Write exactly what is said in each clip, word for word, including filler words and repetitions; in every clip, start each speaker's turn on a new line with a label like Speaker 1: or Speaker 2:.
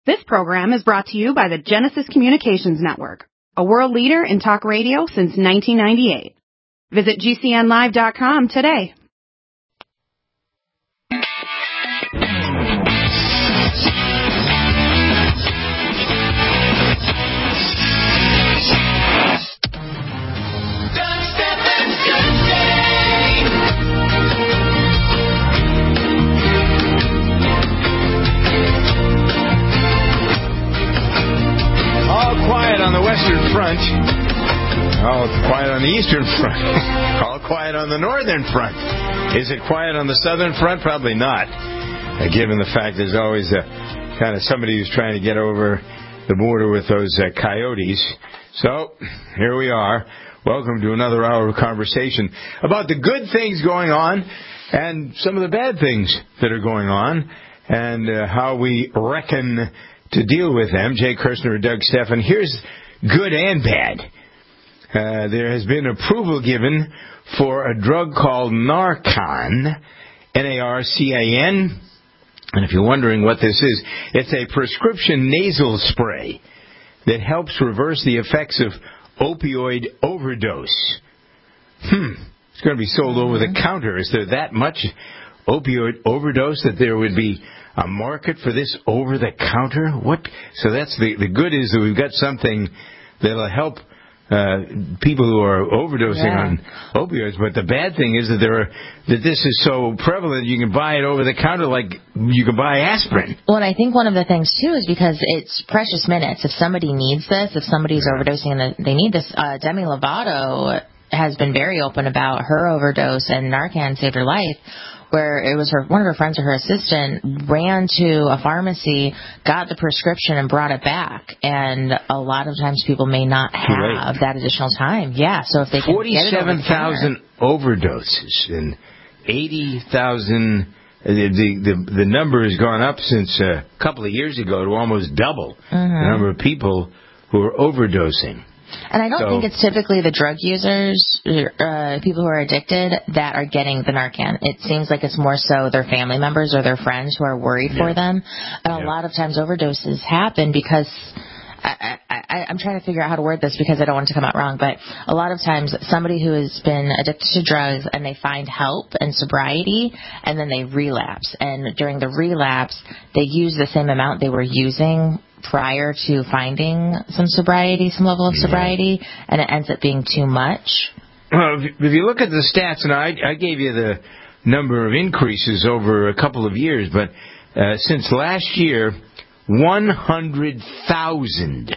Speaker 1: This program is brought to you by the Genesis Communications Network, a world leader in talk radio since nineteen ninety-eight. Visit G C N live dot com today.
Speaker 2: On the Western Front, all quiet on the Eastern Front, all quiet on the Northern Front. Is it quiet on the Southern Front? Probably not, uh, given the fact there's always a, kind of somebody who's trying to get over the border with those uh, coyotes. So, here we are. Welcome to another hour of conversation about the good things going on and some of the bad things that are going on and uh, how we reckon to deal with them. Jay Kirshner and Doug Stephan. Here's good and bad. Uh, there has been approval given for a drug called Narcan, N A R C A N. And if you're wondering what this is, it's a prescription nasal spray that helps reverse the effects of opioid overdose. Hmm. It's going to be sold over the counter. Is there that much opioid overdose that there would be a market for this over-the-counter? What? So that's the the good is that we've got something that'll help uh, people who are overdosing yeah. on opioids. But the bad thing is that there are that this is so prevalent you can buy it over the counter like you can buy aspirin.
Speaker 3: Well, and I think one of the things too is because it's precious minutes. If somebody needs this, if somebody's yeah. overdosing and they need this, uh, Demi Lovato has been very open about her overdose, and Narcan saved her life. Where it was her, one of her friends or her assistant ran to a pharmacy, got the prescription, and brought it back. And a lot of times people may not have right. that additional time. Yeah, so if they can
Speaker 2: forty-seven thousand overdoses and eighty thousand. The, the the number has gone up since a couple of years ago to almost double mm-hmm. the number of people who are overdosing.
Speaker 3: And I don't so, think it's typically the drug users, uh, people who are addicted, that are getting the Narcan. It seems like it's more so their family members or their friends who are worried yeah. for them. And yeah. a lot of times overdoses happen because, I, I, I'm trying to figure out how to word this because I don't want it to come out wrong, but a lot of times somebody who has been addicted to drugs and they find help and sobriety and then they relapse. And during the relapse, they use the same amount they were using prior to finding some sobriety, some level of sobriety, yeah. and it ends up being too much.
Speaker 2: Well, if you look at the stats, and I, I gave you the number of increases over a couple of years, but uh, since last year, one hundred thousand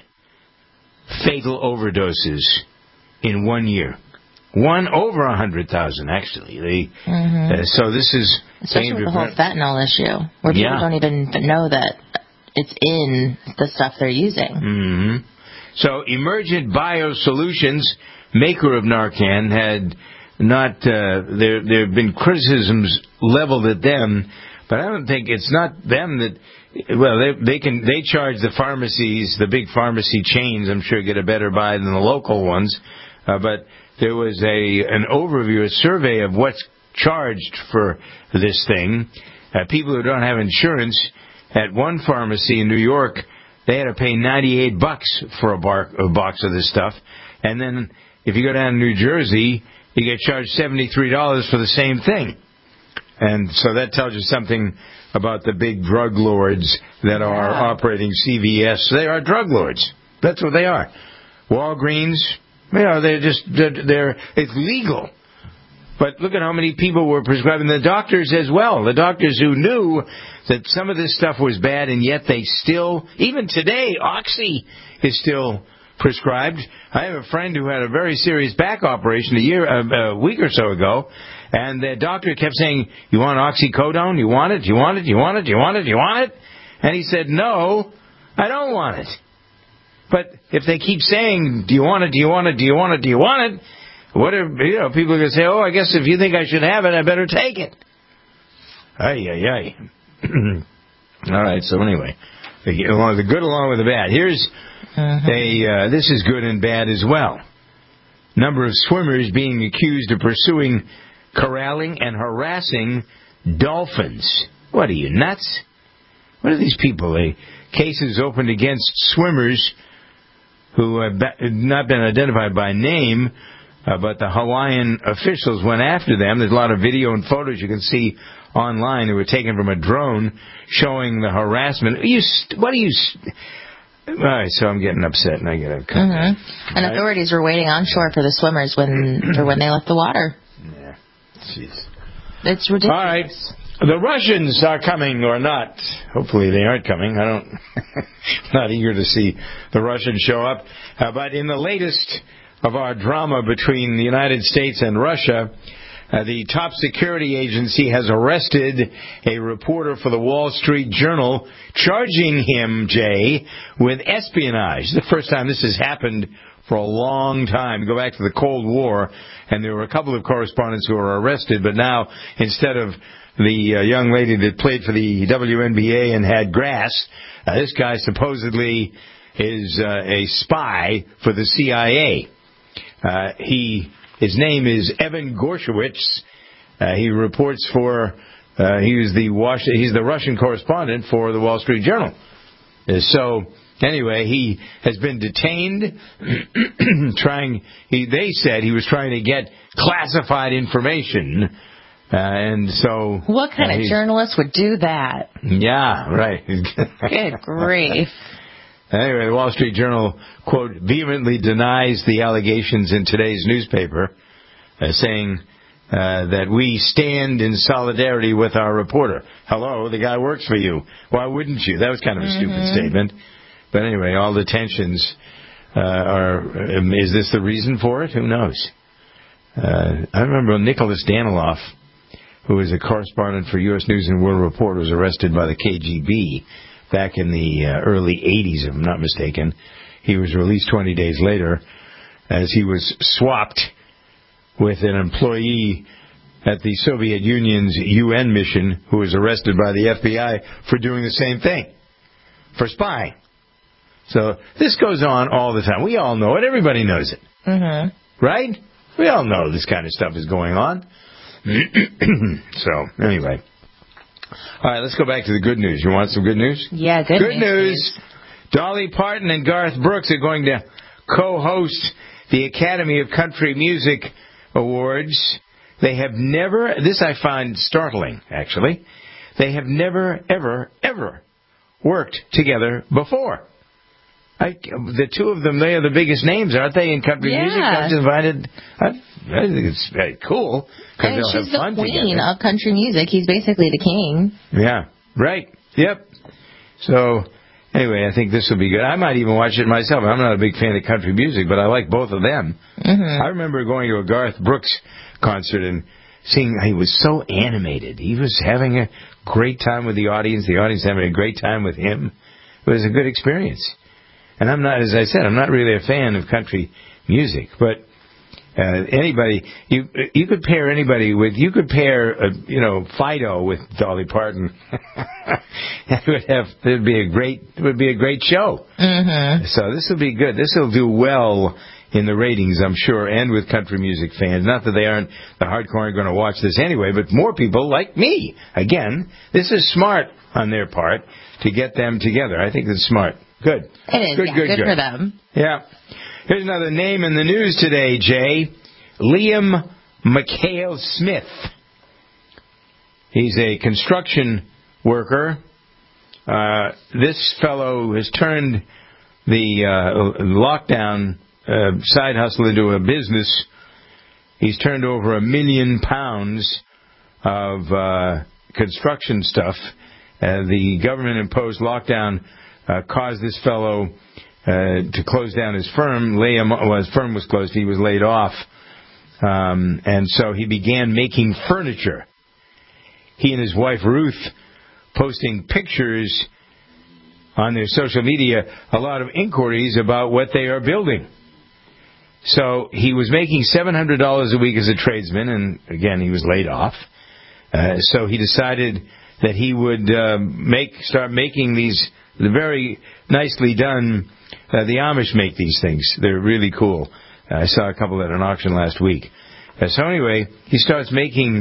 Speaker 2: fatal overdoses in one year. One over one hundred thousand, actually. They, mm-hmm. uh, so this is...
Speaker 3: Especially with the whole fentanyl issue, where people yeah. don't even know that it's in the stuff they're using.
Speaker 2: Mm-hmm. So Emergent Biosolutions, maker of Narcan, had not, uh, there there have been criticisms leveled at them, but I don't think it's not them that, well, they they can, they charge the pharmacies, the big pharmacy chains, I'm sure, get a better buy than the local ones, uh, but there was a an overview, a survey of what's charged for this thing. Uh, people who don't have insurance, at one pharmacy in New York, they had to pay ninety-eight bucks for a, bar, a box of this stuff. And then if you go down to New Jersey, you get charged seventy-three dollars for the same thing. And so that tells you something about the big drug lords that are wow. operating C V S. They are drug lords. That's what they are. Walgreens, you know, they're just, they're, they're it's legal. But look at how many people were prescribing. The doctors as well. The doctors who knew that some of this stuff was bad, and yet they still, even today, Oxy is still prescribed. I have a friend who had a very serious back operation a year, a, a week or so ago, and the doctor kept saying, "You want oxycodone? You want it? You want it? You want it? You want it? You want it?" And he said, "No, I don't want it." But if they keep saying, "Do you want it? Do you want it? Do you want it? Do you want it?" What are, you know, people are going to say, "Oh, I guess if you think I should have it, I better take it." Ay, ay, ay. All right, so anyway, the good along with the bad. Here's uh-huh. a, uh, this is good and bad as well. Number of swimmers being accused of pursuing, corralling, and harassing dolphins. What are you, nuts? what are these people? They, cases opened against swimmers who have not been identified by name, uh, but the Hawaiian officials went after them. There's a lot of video and photos you can see online that were taken from a drone showing the harassment. You, what do you... All right, so I'm getting upset, and I get a cut.
Speaker 3: Mm-hmm. And right? Authorities were waiting on shore for the swimmers when for when they left the water.
Speaker 2: Yeah, jeez.
Speaker 3: It's ridiculous.
Speaker 2: All right, the Russians are coming or not. Hopefully they aren't coming. I don't. Not eager to see the Russians show up. Uh, but in the latest of our drama between the United States and Russia, Uh, the top security agency has arrested a reporter for the Wall Street Journal, charging him, Jay, with espionage. The first time this has happened for a long time. Go back to the Cold War, and there were a couple of correspondents who were arrested, but now, instead of the uh, young lady that played for the W N B A and had grass, uh, this guy supposedly is uh, a spy for the C I A. Uh, he... His name is Evan Gorshowitz. Uh, he reports for, uh, he was the Was- he's the Russian correspondent for the Wall Street Journal. Uh, so, anyway, he has been detained, trying, he, they said he was trying to get classified information. Uh, and so...
Speaker 3: What kind
Speaker 2: uh,
Speaker 3: of journalist would do that?
Speaker 2: Yeah, right.
Speaker 3: Good grief.
Speaker 2: Anyway, the Wall Street Journal, quote, vehemently denies the allegations in today's newspaper, uh, saying uh, that we stand in solidarity with our reporter. Hello, the guy works for you. Why wouldn't you? That was kind of a
Speaker 3: mm-hmm.
Speaker 2: stupid statement. But anyway, all the tensions uh, are, um, is this the reason for it? Who knows? Uh, I remember Nicholas Daniloff, who was a correspondent for U S News and World Report, was arrested by the K G B back in the uh, early eighties, if I'm not mistaken. He was released twenty days later as he was swapped with an employee at the Soviet Union's U N mission who was arrested by the F B I for doing the same thing, for spying. So this goes on all the time. We all know it. Everybody knows it.
Speaker 3: Mm-hmm.
Speaker 2: Right? We all know this kind of stuff is going on. So, anyway. All right, let's go back to the good news. You want some good news?
Speaker 3: Yeah, good,
Speaker 2: good news.
Speaker 3: news.
Speaker 2: Dolly Parton and Garth Brooks are going to co-host the Academy of Country Music Awards. They have never, this I find startling, actually, they have never, ever, ever worked together before. I, the two of them, they are the biggest names, aren't they, in country
Speaker 3: yeah.
Speaker 2: music? I just find it, I, I think it's very cool.
Speaker 3: And
Speaker 2: they'll
Speaker 3: she's
Speaker 2: have fun
Speaker 3: the queen
Speaker 2: together.
Speaker 3: of country music. He's basically the king.
Speaker 2: Yeah, right. Yep. So, anyway, I think this will be good. I might even watch it myself. I'm not a big fan of country music, but I like both of them.
Speaker 3: Mm-hmm.
Speaker 2: I remember going to a Garth Brooks concert and seeing he was so animated. He was having a great time with the audience. The audience having a great time with him. It was a good experience. And I'm not, as I said, I'm not really a fan of country music, but uh, anybody, you you could pair anybody with, you could pair, uh, you know, Fido with Dolly Parton. It would have, it would be a great, it would be a great show.
Speaker 3: Mm-hmm.
Speaker 2: So this will be good. This will do well in the ratings, I'm sure, and with country music fans. Not that they aren't, the hardcore aren't going to watch this anyway, but more people like me. Again, this is smart on their part to get them together. I think it's smart. Good.
Speaker 3: It is,
Speaker 2: good,
Speaker 3: yeah,
Speaker 2: good,
Speaker 3: good,
Speaker 2: good
Speaker 3: for them.
Speaker 2: Yeah. Here's another name in the news today, Jay. Liam McHale Smith. He's a construction worker. Uh, this fellow has turned the uh, lockdown uh, side hustle into a business. He's turned over a million pounds of uh, construction stuff. Uh, the government-imposed lockdown Uh, caused this fellow uh, to close down his firm. Liam, well, his firm was closed. He was laid off. Um, and so he began making furniture. He and his wife, Ruth, posting pictures on their social media, a lot of inquiries about what they are building. So he was making seven hundred dollars a week as a tradesman, and again, he was laid off. Uh, so he decided that he would uh, make start making these very nicely done. Uh, the Amish make these things. They're really cool. Uh, I saw a couple at an auction last week. Uh, so anyway, he starts making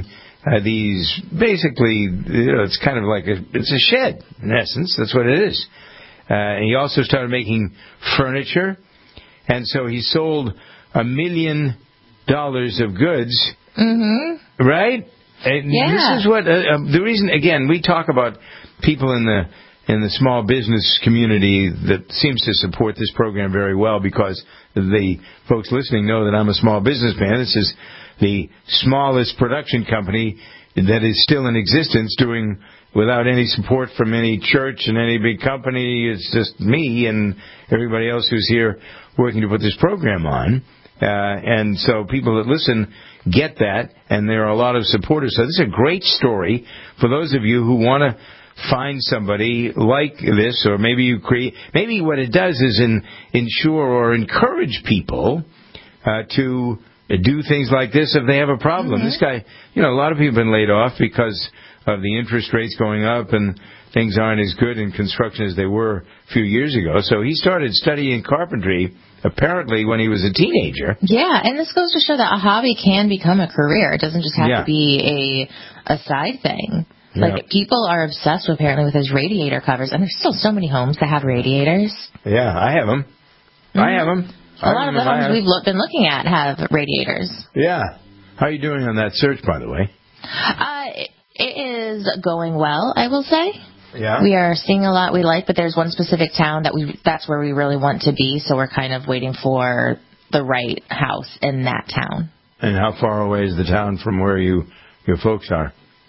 Speaker 2: uh, these, basically, you know, it's kind of like a, it's a shed, in essence. That's what it is. Uh, and he also started making furniture. And so he sold a million dollars of goods. Mm-hmm. Right? And
Speaker 3: yeah.
Speaker 2: This is what, uh, uh, the reason, again, we talk about people in the in the small business community that seems to support this program very well, because the folks listening know that I'm a small businessman. This is the smallest production company that is still in existence, doing without any support from any church and any big company. It's just me and everybody else who's here working to put this program on. Uh, and so people that listen get that, and there are a lot of supporters. So this is a great story for those of you who want to find somebody like this, or maybe you create, maybe what it does is in, ensure or encourage people uh, to do things like this if they have a problem. Mm-hmm. This guy, you know, a lot of people have been laid off because of the interest rates going up and things aren't as good in construction as they were a few years ago. So he started studying carpentry apparently when he was a teenager.
Speaker 3: Yeah, and this goes to show that a hobby can become a career. It doesn't just have yeah. to be a a side thing. Like, yeah. people are obsessed, with, apparently, with his radiator covers, and there's still so many homes that have radiators.
Speaker 2: Yeah, I have them. Mm-hmm. I have them.
Speaker 3: A lot of the homes we've lo- been looking at have radiators.
Speaker 2: Yeah. How are you doing on that search, by the way?
Speaker 3: Uh, it, it is going well, I will say.
Speaker 2: Yeah.
Speaker 3: We are seeing a lot we like, but there's one specific town that we that's where we really want to be, so we're kind of waiting for the right house in that town.
Speaker 2: And how far away is the town from where you your folks are?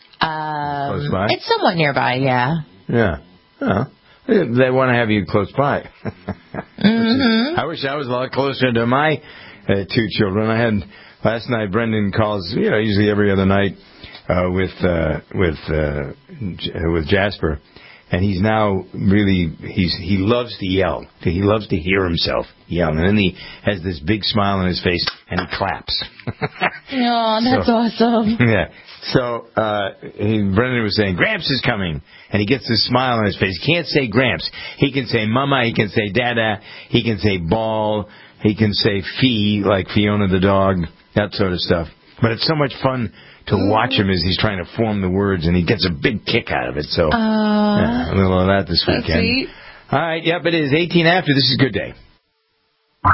Speaker 3: Um,
Speaker 2: close by?
Speaker 3: It's somewhat nearby, yeah.
Speaker 2: Yeah. Well, they want to have you close by.
Speaker 3: mm-hmm.
Speaker 2: is, I wish I was a lot closer to my uh, two children. I had last night. Brendan calls, you know, usually every other night uh, with uh, with uh, J- with Jasper, and he's now really he's he loves to yell. He loves to hear himself yell, and then he has this big smile on his face and he claps.
Speaker 3: Oh, that's
Speaker 2: so,
Speaker 3: awesome.
Speaker 2: Yeah. So uh, he, Brendan was saying, Gramps is coming. And he gets this smile on his face. He can't say Gramps. He can say Mama. He can say Dada. He can say Ball. He can say Fee, like Fiona the dog, that sort of stuff. But it's so much fun to watch him as he's trying to form the words, and he gets a big kick out of it. So uh, yeah, a little of that this weekend.
Speaker 3: That's sweet.
Speaker 2: All right, yep, it is eighteen after. This is Good Day.
Speaker 4: Oh,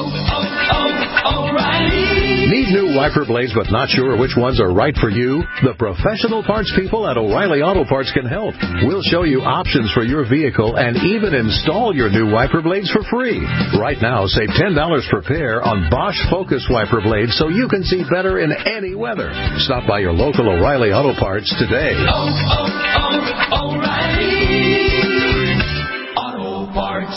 Speaker 4: oh, oh, O'Reilly.
Speaker 5: Need new wiper blades but not sure which ones are right for you? The professional parts people at O'Reilly Auto Parts can help. We'll show you options for your vehicle and even install your new wiper blades for free. Right now, save ten dollars per pair on Bosch Focus wiper blades so you can see better in any weather. Stop by your local O'Reilly Auto Parts today.
Speaker 4: Oh, oh, oh, O'Reilly Auto Parts.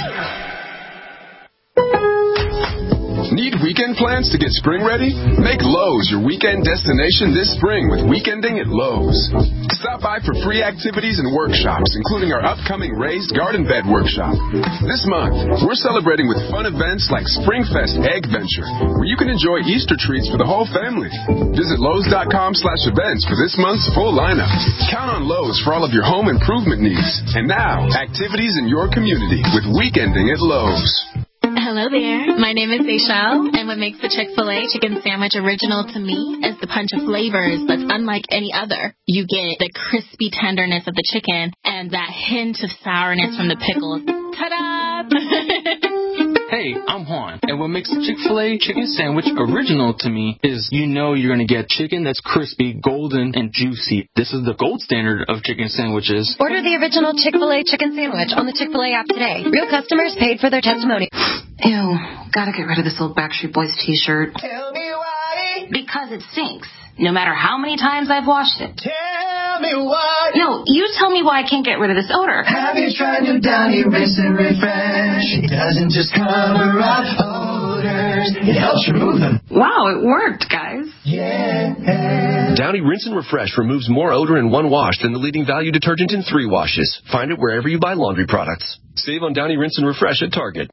Speaker 6: Need weekend plans to get spring ready? Make Lowe's your weekend destination this spring with Weekending at Lowe's. Stop by for free activities and workshops, including our upcoming Raised Garden Bed workshop. This month, we're celebrating with fun events like Springfest Egg Venture, where you can enjoy Easter treats for the whole family. Visit Lowe's.com slash events for this month's full lineup. Count on Lowe's for all of your home improvement needs. And now, activities in your community with Weekending at Lowe's.
Speaker 7: Hello there. My name is Seychelle, and what makes the Chick-fil-A chicken sandwich original to me is the punch of flavors that's unlike any other. You get the crispy tenderness of the chicken and that hint of sourness from the pickles. Ta-da!
Speaker 8: Hey, I'm Juan, and what makes the Chick-fil-A chicken sandwich original to me is you know you're going to get chicken that's crispy, golden, and juicy. This is the gold standard of chicken sandwiches.
Speaker 9: Order the original Chick-fil-A chicken sandwich on the Chick-fil-A app today. Real customers paid for their testimony.
Speaker 1: Ew, gotta get rid of this old Backstreet Boys t-shirt.
Speaker 4: Tell me why.
Speaker 1: Because it stinks, no matter how many times I've washed it.
Speaker 4: Tell me why.
Speaker 1: No, you tell me why I can't get rid of this odor.
Speaker 4: Have you tried new Downy Rinse and Refresh? It doesn't just cover up odors, it helps remove them.
Speaker 1: Wow, it worked, guys.
Speaker 4: Yeah.
Speaker 10: Downy Rinse and Refresh removes more odor in one wash than the leading value detergent in three washes. Find it wherever you buy laundry products. Save on Downy Rinse and Refresh at Target.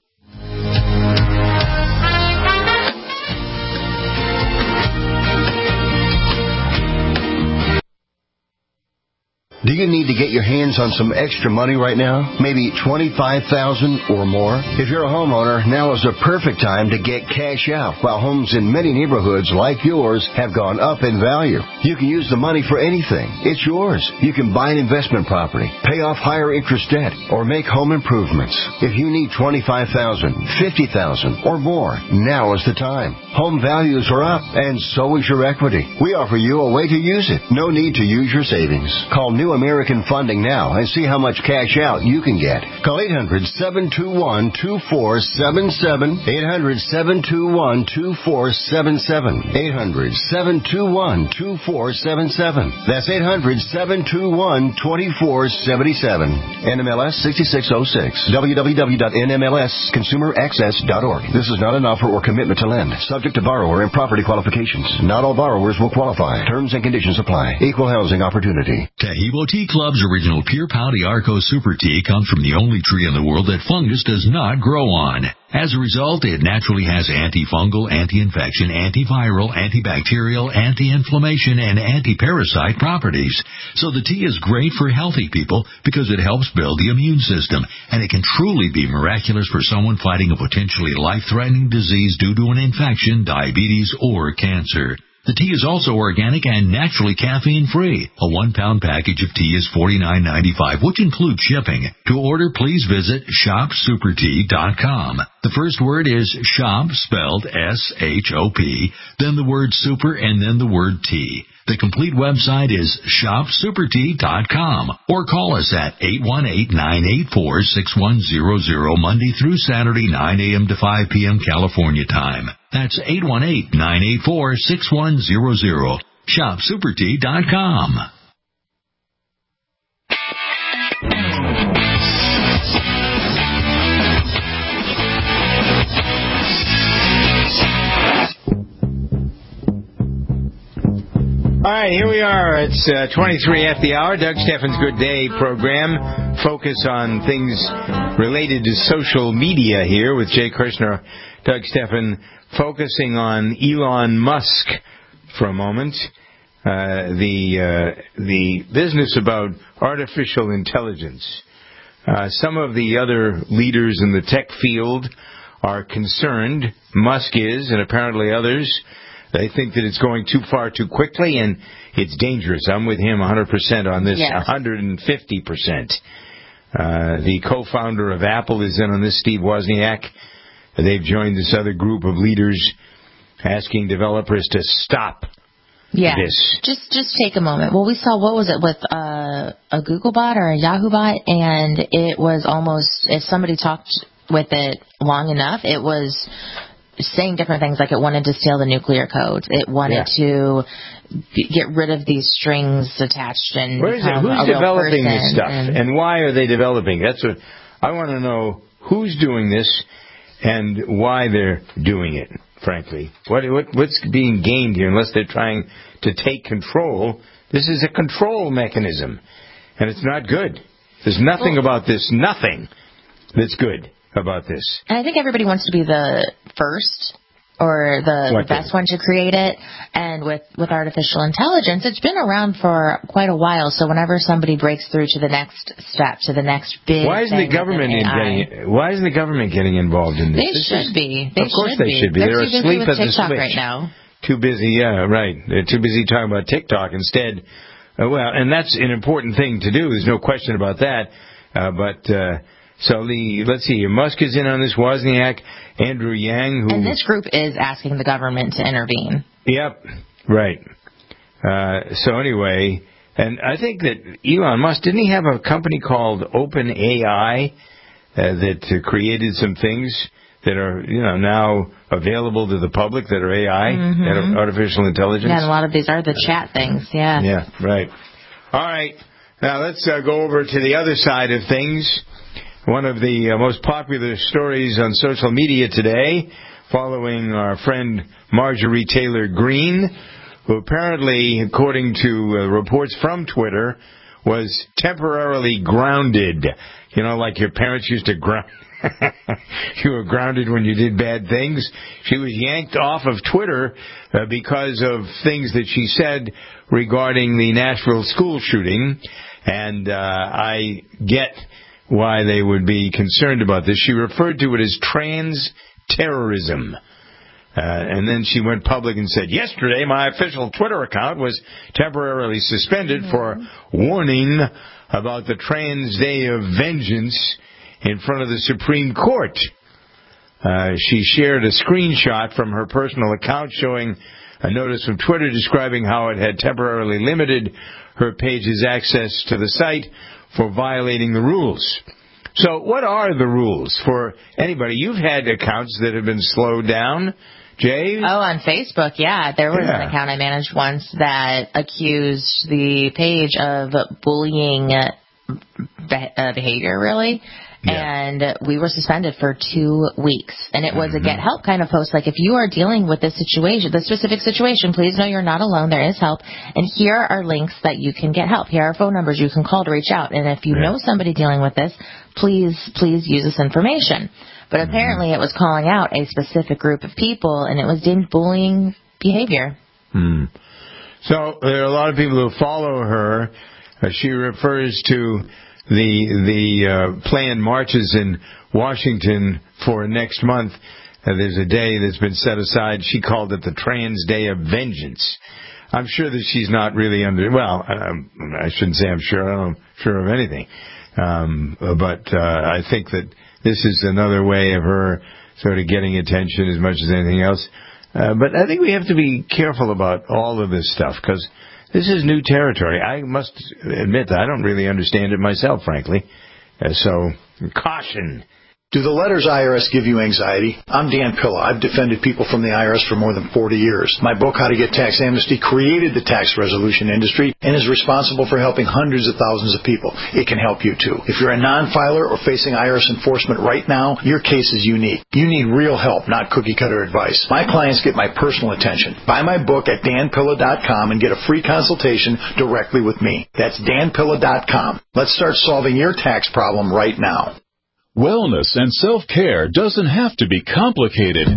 Speaker 11: Do you need to get your hands on some extra money right now? Maybe twenty-five thousand dollars or more? If you're a homeowner, now is the perfect time to get cash out while homes in many neighborhoods like yours have gone up in value. You can use the money for anything. It's yours. You can buy an investment property, pay off higher interest debt, or make home improvements. If you need twenty-five thousand dollars, fifty thousand dollars or more, now is the time. Home values are up, and so is your equity. We offer you a way to use it. No need to use your savings. Call New American Funding now and see how much cash out you can get. Call eight hundred, seven two one, two four seven seven, eight hundred, seven two one, two four seven seven, eight hundred, seven two one, two four seven seven. That's eight hundred, seven two one, two four seven seven. N M L S sixty-six oh six. w w w dot n m l s consumer access dot org. This is not an offer or commitment to lend. Subject to borrower and property qualifications. Not all borrowers will qualify. Terms and conditions apply. Equal housing opportunity.
Speaker 12: Taheebo Tea Club's original Pure Pouty Arco Super Tea comes from the only tree in the world that fungus does not grow on. As a result, it naturally has antifungal, anti-infection, antiviral, antibacterial, anti-inflammation, and anti-parasite properties. So the tea is great for healthy people because it helps build the immune system, and it can truly be miraculous for someone fighting a potentially life-threatening disease due to an infection, diabetes, or cancer. The tea is also organic and naturally caffeine-free. A one-pound package of tea is forty-nine ninety-five, which includes shipping. To order, please visit shop super tea dot com. The first word is shop, spelled S H O P, then the word super, and then the word tea. The complete website is shop super tea dot com, or call us at eight one eight, nine eight four, six one zero zero Monday through Saturday, nine a.m. to five p.m. California time. That's eight one eight, nine eight four, six one zero zero. shop super tea dot com.
Speaker 2: All right, here we are. It's uh, twenty-three after the hour. Doug Steffen's Good Day program. Focus on things related to social media here with Jay Kirshner, Doug Steffen, focusing on Elon Musk for a moment. Uh, the uh, the business about artificial intelligence. Uh, some of the other leaders in the tech field are concerned. Musk is, and apparently others. They think that it's going too far too quickly, and it's dangerous. I'm with him one hundred percent on this, yes. one hundred fifty percent. Uh, the co-founder of Apple is in on this, Steve Wozniak. They've joined this other group of leaders asking developers to stop
Speaker 3: yeah.
Speaker 2: this.
Speaker 3: Just just take a moment. Well, we saw, what was it, with uh, a Google bot or a Yahoo bot, and it was almost, if somebody talked with it long enough, it was saying different things, like it wanted to steal the nuclear code. It wanted yeah. to b- get rid of these strings attached and
Speaker 2: Where is it? Who's developing this stuff, and, and why are they developing? That's what I want to know. Who's doing this, and why they're doing it? Frankly, what, what what's being gained here? Unless they're trying to take control, this is a control mechanism, and it's not good. There's nothing well, about this, nothing that's good about this.
Speaker 3: And I think everybody wants to be the first or the, the best one to create it. And with, with artificial intelligence, it's been around for quite a while. So whenever somebody breaks through to the next step, to the next big
Speaker 2: why isn't
Speaker 3: thing
Speaker 2: the government in getting Why isn't the government getting involved in this?
Speaker 3: They
Speaker 2: this
Speaker 3: should
Speaker 2: is,
Speaker 3: be. They
Speaker 2: of course
Speaker 3: should
Speaker 2: they
Speaker 3: be.
Speaker 2: should be.
Speaker 3: They're,
Speaker 2: They're
Speaker 3: too
Speaker 2: asleep
Speaker 3: busy with
Speaker 2: at the
Speaker 3: TikTok
Speaker 2: switch
Speaker 3: right now.
Speaker 2: Too busy, yeah, right. They're too busy talking about TikTok instead. Uh, well, and that's an important thing to do. There's no question about that. Uh, but uh, so the let's see, Musk is in on this. Wozniak, Andrew Yang, who
Speaker 3: and this group is asking the government to intervene.
Speaker 2: Yep, right. Uh, so anyway, and I think that Elon Musk, didn't he have a company called OpenAI uh, that uh, created some things that are, you know, now available to the public that are A I,
Speaker 3: mm-hmm.
Speaker 2: that are artificial intelligence?
Speaker 3: Yeah, and a lot of these are the chat things, yeah.
Speaker 2: Yeah, right. All right. Now let's uh, go over to the other side of things. One of the uh, most popular stories on social media today, following our friend Marjorie Taylor Greene, who apparently, according to uh, reports from Twitter, was temporarily grounded. You know, like your parents used to ground. You were grounded when you did bad things. She was yanked off of Twitter uh, because of things that she said regarding the Nashville school shooting. And uh, I get why they would be concerned about this. She referred to it as trans terrorism. Uh, and then she went public and said, yesterday my official Twitter account was temporarily suspended mm-hmm. for warning about the Trans Day of Vengeance in front of the Supreme Court. Uh, she shared a screenshot from her personal account showing a notice from Twitter describing how it had temporarily limited her page's access to the site for violating the rules. So what are the rules for anybody? You've had accounts that have been slowed down, Jay?
Speaker 3: Oh, on Facebook, yeah. There was yeah. an account I managed once that accused the page of bullying uh, behavior, really. Yeah. And we were suspended for two weeks. And it was mm-hmm. a get help kind of post. Like, if you are dealing with this situation, this specific situation, please know you're not alone. There is help. And here are links that you can get help. Here are phone numbers you can call to reach out. And if you yeah. know somebody dealing with this, please, please use this information. But mm-hmm. apparently it was calling out a specific group of people, and it was deemed bullying behavior.
Speaker 2: Hmm. So there are a lot of people who follow her. Uh, she refers to the the uh, planned marches in Washington for next month. Uh, there's a day that's been set aside. She called it the Trans Day of Vengeance. I'm sure that she's not really under, well, um, I shouldn't say I'm sure. I'm sure of anything. Um, but uh, I think that this is another way of her sort of getting attention as much as anything else. Uh, but I think we have to be careful about all of this stuff because this is new territory. I must admit that I don't really understand it myself, frankly. Uh, so, caution.
Speaker 13: Do the letters I R S give you anxiety? I'm Dan Pilla. I've defended people from the I R S for more than forty years. My book, How to Get Tax Amnesty, created the tax resolution industry and is responsible for helping hundreds of thousands of people. It can help you, too. If you're a non-filer or facing I R S enforcement right now, your case is unique. You need real help, not cookie-cutter advice. My clients get my personal attention. Buy my book at dan pilla dot com and get a free consultation directly with me. That's dan pilla dot com. Let's start solving your tax problem right now.
Speaker 14: Wellness and self-care doesn't have to be complicated.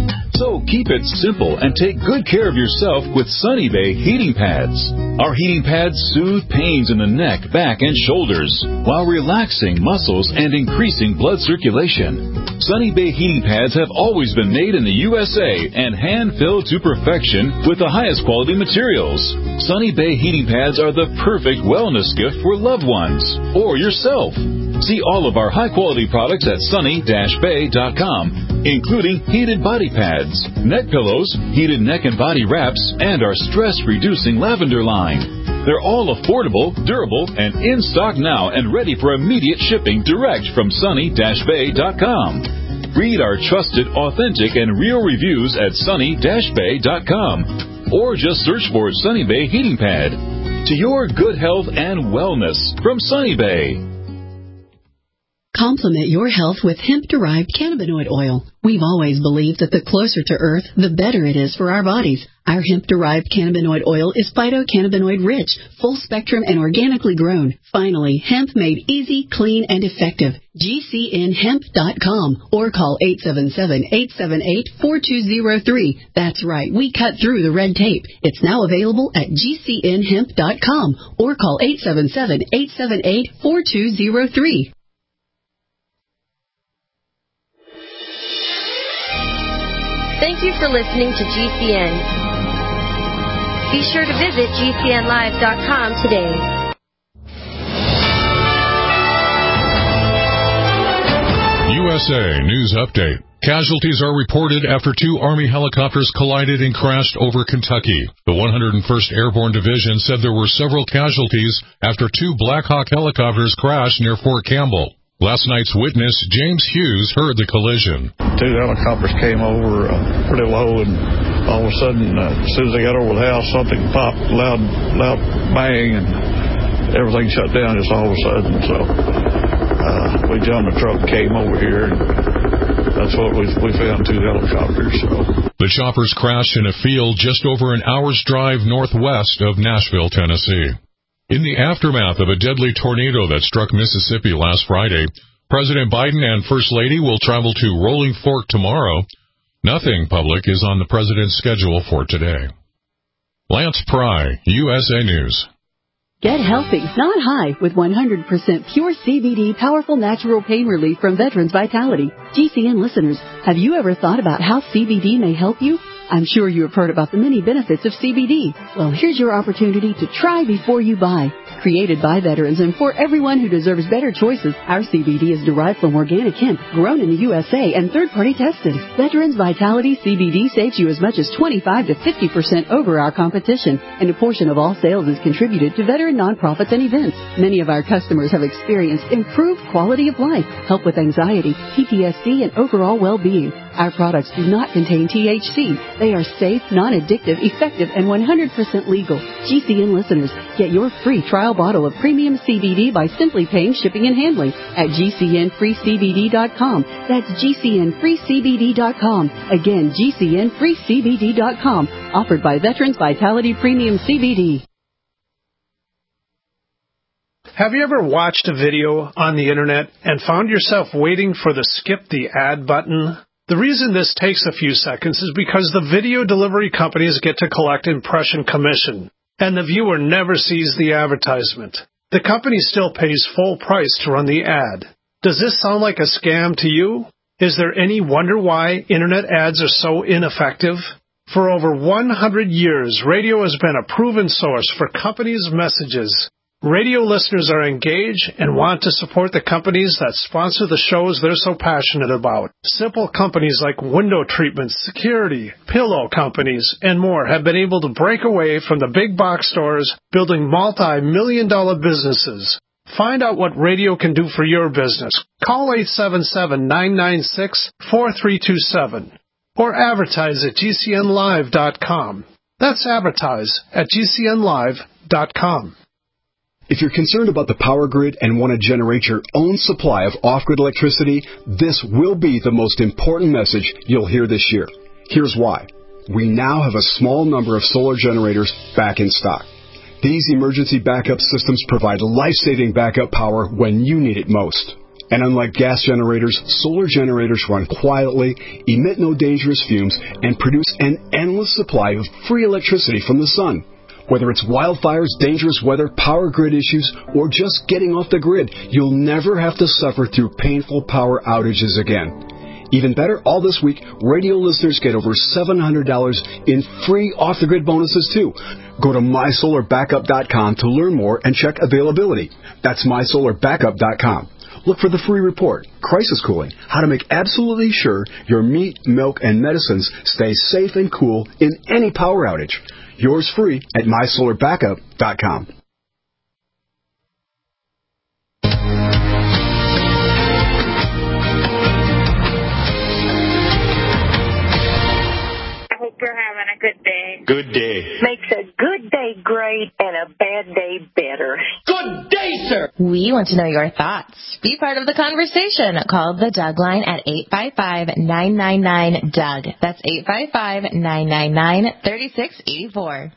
Speaker 14: So keep it simple and take good care of yourself with Sunny Bay heating pads. Our heating pads soothe pains in the neck, back, and shoulders while relaxing muscles and increasing blood circulation. Sunny Bay heating pads have always been made in the U S A and hand-filled to perfection with the highest quality materials. Sunny Bay heating pads are the perfect wellness gift for loved ones or yourself. See all of our high-quality products at sunny dash bay dot com, including heated body pads, neck pillows, heated neck and body wraps, and our stress-reducing lavender line. They're all affordable, durable, and in stock now and ready for immediate shipping direct from sunny dash bay dot com. Read our trusted, authentic, and real reviews at sunny dash bay dot com, or just search for Sunny Bay Heating Pad. To your good health and wellness from Sunny Bay.
Speaker 15: Complement your health with hemp-derived cannabinoid oil. We've always believed that the closer to Earth, the better it is for our bodies. Our hemp-derived cannabinoid oil is phytocannabinoid-rich, full-spectrum, and organically grown. Finally, hemp made easy, clean, and effective. G C N hemp dot com or call eight seven seven, eight seven eight, four two zero three. That's right, we cut through the red tape. It's now available at G C N hemp dot com or call eight seven seven, eight seven eight, four two zero three.
Speaker 9: Thank you for listening to G C N. Be sure to visit G C N live dot com today.
Speaker 16: U S A News Update. Casualties are reported after two Army helicopters collided and crashed over Kentucky. The one hundred first Airborne Division said there were several casualties after two Black Hawk helicopters crashed near Fort Campbell. Last night's witness, James Hughes, heard the collision.
Speaker 17: Two helicopters came over uh, pretty low, and all of a sudden, uh, as soon as they got over the house, something popped, loud, loud bang, and everything shut down just all of a sudden. So uh, we jumped the truck and came over here, and that's what we we found, two helicopters. So.
Speaker 16: The choppers crashed in a field just over an hour's drive northwest of Nashville, Tennessee. In the aftermath of a deadly tornado that struck Mississippi last Friday, President Biden and First Lady will travel to Rolling Fork tomorrow. Nothing public is on the president's schedule for today. Lance Pry, U S A News.
Speaker 15: Get healthy, not high, with one hundred percent pure C B D powerful natural pain relief from Veterans Vitality. G C N listeners, have you ever thought about how C B D may help you? I'm sure you have heard about the many benefits of C B D. Well, here's your opportunity to try before you buy. Created by veterans and for everyone who deserves better choices, our C B D is derived from organic hemp, grown in the U S A and third-party tested. Veterans Vitality C B D saves you as much as twenty-five to fifty percent over our competition, and a portion of all sales is contributed to veteran nonprofits and events. Many of our customers have experienced improved quality of life, help with anxiety, P T S D, and overall well-being. Our products do not contain T H C. They are safe, non-addictive, effective, and one hundred percent legal. G C N listeners, get your free trial bottle of premium C B D by simply paying shipping and handling at G C N free C B D dot com. That's G C N free C B D dot com. Again, G C N free C B D dot com. Offered by Veterans Vitality Premium C B D.
Speaker 18: Have you ever watched a video on the internet and found yourself waiting for the skip the ad button? The reason this takes a few seconds is because the video delivery companies get to collect impression commission, and the viewer never sees the advertisement. The company still pays full price to run the ad. Does this sound like a scam to you? Is there any wonder why internet ads are so ineffective? For over one hundred years, radio has been a proven source for companies' messages. Radio listeners are engaged and want to support the companies that sponsor the shows they're so passionate about. Simple companies like window treatments, security, pillow companies, and more have been able to break away from the big box stores, building multi-million dollar businesses. Find out what radio can do for your business. Call eight seven seven, nine nine six, four three two seven or advertise at G C N live dot com. That's advertise at G C N live dot com.
Speaker 19: If you're concerned about the power grid and want to generate your own supply of off-grid electricity, this will be the most important message you'll hear this year. Here's why. We now have a small number of solar generators back in stock. These emergency backup systems provide life-saving backup power when you need it most. And unlike gas generators, solar generators run quietly, emit no dangerous fumes, and produce an endless supply of free electricity from the sun. Whether it's wildfires, dangerous weather, power grid issues, or just getting off the grid, you'll never have to suffer through painful power outages again. Even better, all this week, radio listeners get over seven hundred dollars in free off-the-grid bonuses, too. Go to my solar backup dot com to learn more and check availability. That's my solar backup dot com. Look for the free report, Crisis Cooling, how to make absolutely sure your meat, milk, and medicines stay safe and cool in any power outage. Yours free at my solar backup dot com.
Speaker 20: I hope you're having a good day.
Speaker 2: Good day.
Speaker 20: Makes a good day great and a bad day better.
Speaker 3: Good day, sir! We want to know your thoughts. Be part of the conversation. Call the Doug line at eight five five, nine nine nine, D O U G. That's eight five five, nine nine nine, three six eight four.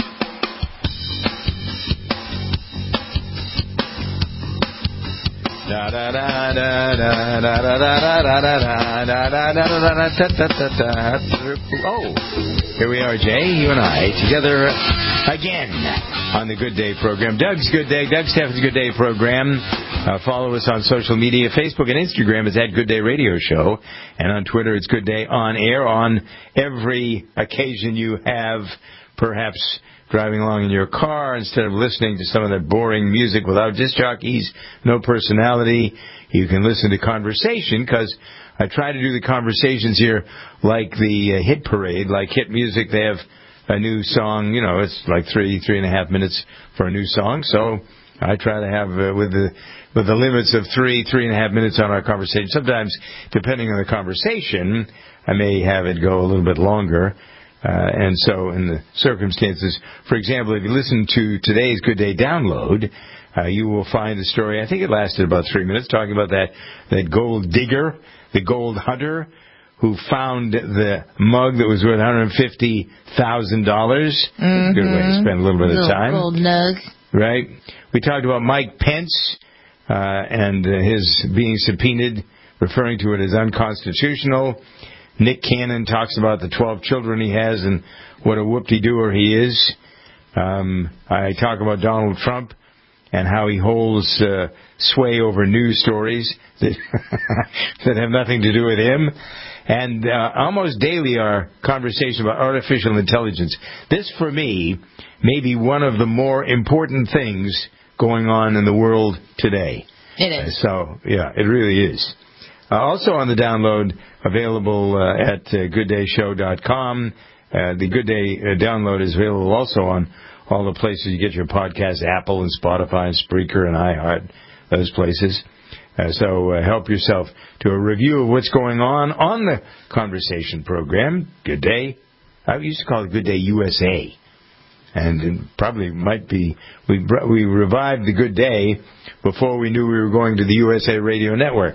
Speaker 2: Da da da da da da da da da da da da da. Oh, here we are, Jay, you and I, together again on the Good Day program. Doug's Good Day, Doug Steffen's Good Day program. Uh, follow us on social media. Facebook and Instagram is at Good Day Radio Show. And on Twitter, it's Good Day On Air on every occasion you have, perhaps driving along in your car instead of listening to some of that boring music without disc jockeys, no personality. You can listen to conversation, because I try to do the conversations here like the uh, hit parade, like hit music. They have a new song, you know, it's like three, three and a half minutes for a new song. So I try to have, uh, with the with the limits of three, three and a half minutes on our conversation. Sometimes, depending on the conversation, I may have it go a little bit longer. Uh, and so in the circumstances, for example, if you listen to today's Good Day download, uh, you will find a story, I think it lasted about three minutes, talking about that, that gold digger, the gold hunter, who found the mug that was worth one hundred fifty thousand dollars. Mm-hmm. Good way to spend a little bit of
Speaker 3: little
Speaker 2: time.
Speaker 3: Gold nug.
Speaker 2: Right. We talked about Mike Pence uh, and uh, his being subpoenaed, referring to it as unconstitutional. Nick Cannon talks about the twelve children he has and what a whoop-de-doer he is. Um, I talk about Donald Trump and how he holds uh, sway over news stories that, that have nothing to do with him. And uh, almost daily our conversation about artificial intelligence. This, for me, may be one of the more important things going on in the world today.
Speaker 3: It is.
Speaker 2: Uh, so, yeah, it really is. Uh, also on the download, available uh, at uh, good day show dot com. Uh, the Good Day uh, download is available also on all the places you get your podcasts, Apple and Spotify and Spreaker and iHeart, those places. Uh, so uh, help yourself to a review of what's going on on the conversation program. Good Day. I used to call it Good Day U S A. And it probably might be, we we revived the Good Day before we knew we were going to the U S A Radio Network.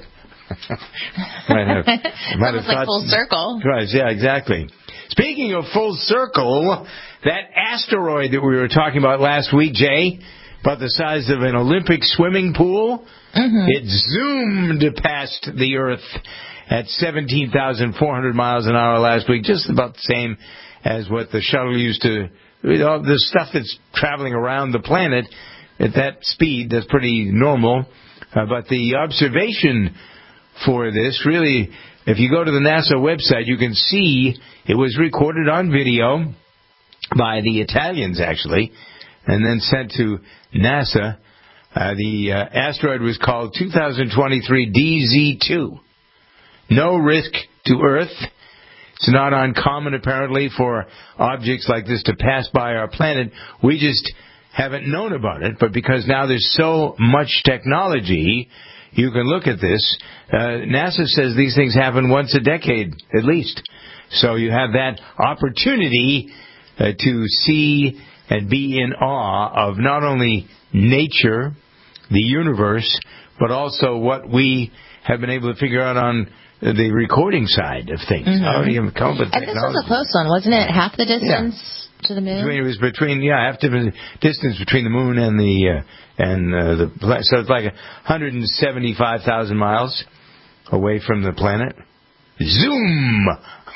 Speaker 2: might have, might
Speaker 3: Almost like full circle.
Speaker 2: Right, yeah, exactly. Speaking of full circle, that asteroid that we were talking about last week, Jay, about the size of an Olympic swimming pool, mm-hmm. it zoomed past the Earth at seventeen thousand four hundred miles an hour last week, just about the same as what the shuttle used to, all the stuff that's traveling around the planet at that speed, that's pretty normal. Uh, but the observation for this, really, if you go to the NASA website, you can see it was recorded on video by the Italians, actually, and then sent to NASA. Uh, the uh, asteroid was called two thousand twenty-three D Z two. No risk to Earth. It's not uncommon, apparently, for objects like this to pass by our planet. We just haven't known about it, but because now there's so much technology, you can look at this. Uh, NASA says these things happen once a decade, at least. So you have that opportunity uh, to see and be in awe of not only nature, the universe, but also what we have been able to figure out on the recording side of things.
Speaker 3: Mm-hmm.
Speaker 2: How do you come up with
Speaker 3: and
Speaker 2: technology?
Speaker 3: this was a close one, wasn't it? Half the distance
Speaker 2: yeah.
Speaker 3: to the moon?
Speaker 2: Between, it was between, yeah, half the distance between the moon and the, uh, and uh, the planet. So it's like one hundred seventy-five thousand miles away from the planet. Zoom!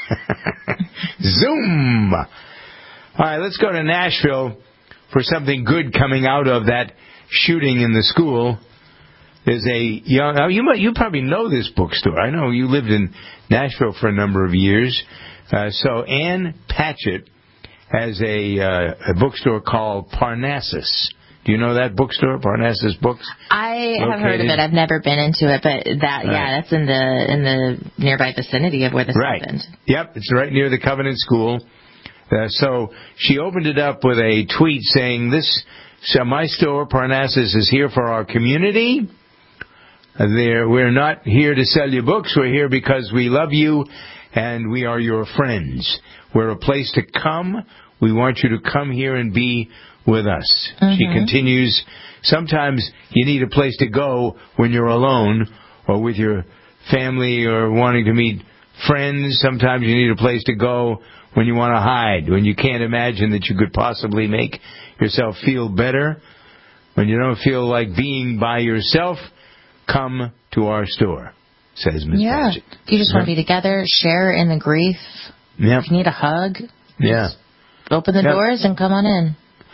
Speaker 2: Zoom! All right, let's go to Nashville for something good coming out of that shooting in the school. There's a young, now you might, you probably know this bookstore. I know you lived in Nashville for a number of years. Uh, so Ann Patchett has a, uh, a bookstore called Parnassus. Do you know that bookstore, Parnassus Books?
Speaker 3: I Located? have heard of it. I've never been into it, but that, right. yeah, that's in the in the nearby vicinity of where this
Speaker 2: right.
Speaker 3: happened.
Speaker 2: Yep, it's right near the Covenant School. Uh, so she opened it up with a tweet saying, "This, so my store, Parnassus, is here for our community. There, we're not here to sell you books. We're here because we love you and we are your friends. We're a place to come. We want you to come here and be with us." Mm-hmm. She continues, "Sometimes you need a place to go when you're alone or with your family or wanting to meet friends. Sometimes you need a place to go when you want to hide, when you can't imagine that you could possibly make yourself feel better. When you don't feel like being by yourself, come to our store," says Miz
Speaker 3: Yeah.
Speaker 2: Patchett.
Speaker 3: You just want to be together, share in the grief.
Speaker 2: Yep.
Speaker 3: If you need a hug,
Speaker 2: yeah.
Speaker 3: open the
Speaker 2: yep.
Speaker 3: doors and come on in.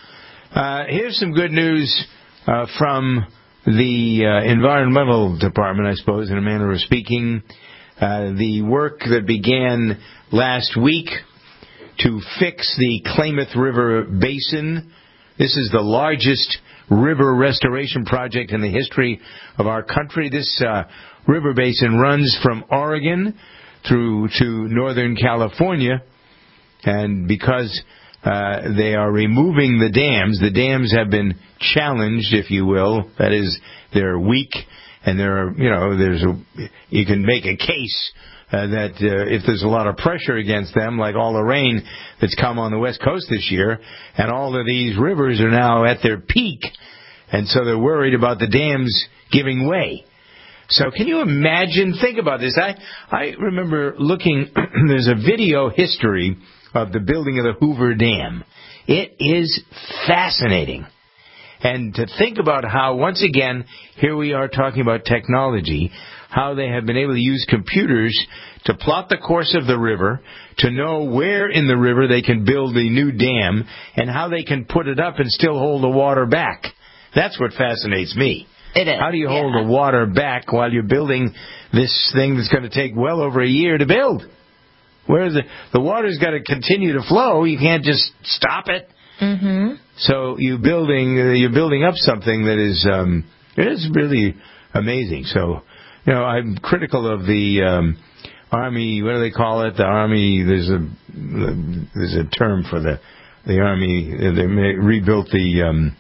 Speaker 2: Uh, here's some good news uh, from the uh, Environmental Department, I suppose, in a manner of speaking. Uh, the work that began last week to fix the Klamath River Basin. This is the largest river restoration project in the history of our country. This uh, river basin runs from Oregon through to Northern California, and because uh, they are removing the dams, the dams have been challenged, if you will. That is, they're weak, and there are, you know, there's a, you can make a case Uh, that uh, if there's a lot of pressure against them, like all the rain that's come on the West Coast this year, and all of these rivers are now at their peak, and so they're worried about the dams giving way. So can you imagine, think about this. I, I remember looking, there's a video history of the building of the Hoover Dam. It is fascinating. And to think about how, once again, here we are talking about technology, how they have been able to use computers to plot the course of the river, to know where in the river they can build a new dam, and how they can put it up and still hold the water back. That's what fascinates me.
Speaker 3: It is.
Speaker 2: How do you
Speaker 3: yeah.
Speaker 2: hold the water back while you're building this thing that's going to take well over a year to build? Where the the water's got to continue to flow. You can't just stop it.
Speaker 3: Mm-hmm.
Speaker 2: So you building uh, you're building up something that is um, it is really amazing. So you know I'm critical of the um, Army. What do they call it? The Army. There's a there's a term for the the Army. They rebuilt the um,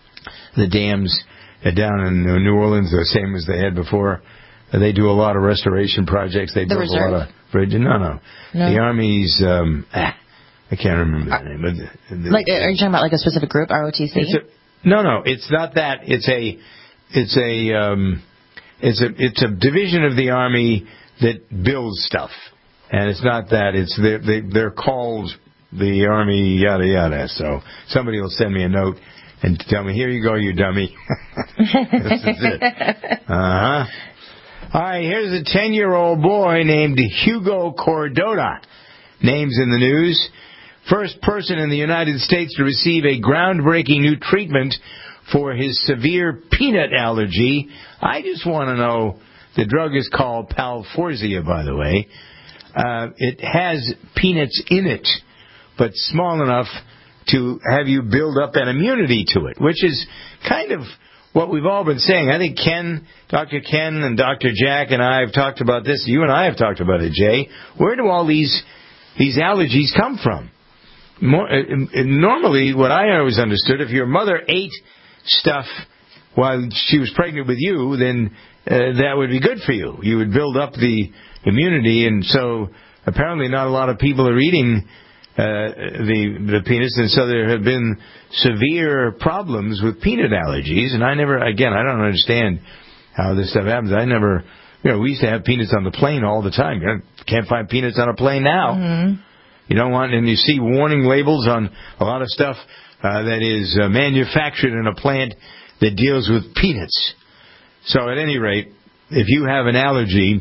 Speaker 2: the dams down in New Orleans the same as they had before. They do a lot of restoration projects. They
Speaker 3: the
Speaker 2: build
Speaker 3: reserve?
Speaker 2: a lot of bridges. No, no,
Speaker 3: no.
Speaker 2: The Army's. Um, ah, I can't remember the name. But the, the,
Speaker 3: like, are you talking about like a specific group, R O T C?
Speaker 2: It's a, no, no, it's not that. It's a, it's a, um, it's a, it's a division of the Army that builds stuff, and it's not that. It's they're, they, they're called the Army yada yada. So somebody will send me a note and tell me, here you go, you dummy. This is it. Uh huh. All right, here's a ten-year-old boy named Hugo Cordota. Names in the news. First person in the United States to receive a groundbreaking new treatment for his severe peanut allergy. I just want to know, the drug is called Palforzia, by the way. Uh, it has peanuts in it, but small enough to have you build up an immunity to it, which is kind of what we've all been saying. I think Ken, Doctor Ken and Doctor Jack and I have talked about this. You and I have talked about it, Jay. Where do all these these allergies come from? More, uh, normally, what I always understood, if your mother ate stuff while she was pregnant with you, then uh, that would be good for you. You would build up the immunity, and so apparently not a lot of people are eating uh, the the peanuts, and so there have been severe problems with peanut allergies. And I never, again, I don't understand how this stuff happens. I never, you know, we used to have peanuts on the plane all the time. You can't find peanuts on a plane now.
Speaker 3: Mm-hmm.
Speaker 2: You don't want, and you see warning labels on a lot of stuff uh, that is uh, manufactured in a plant that deals with peanuts. So at any rate, if you have an allergy,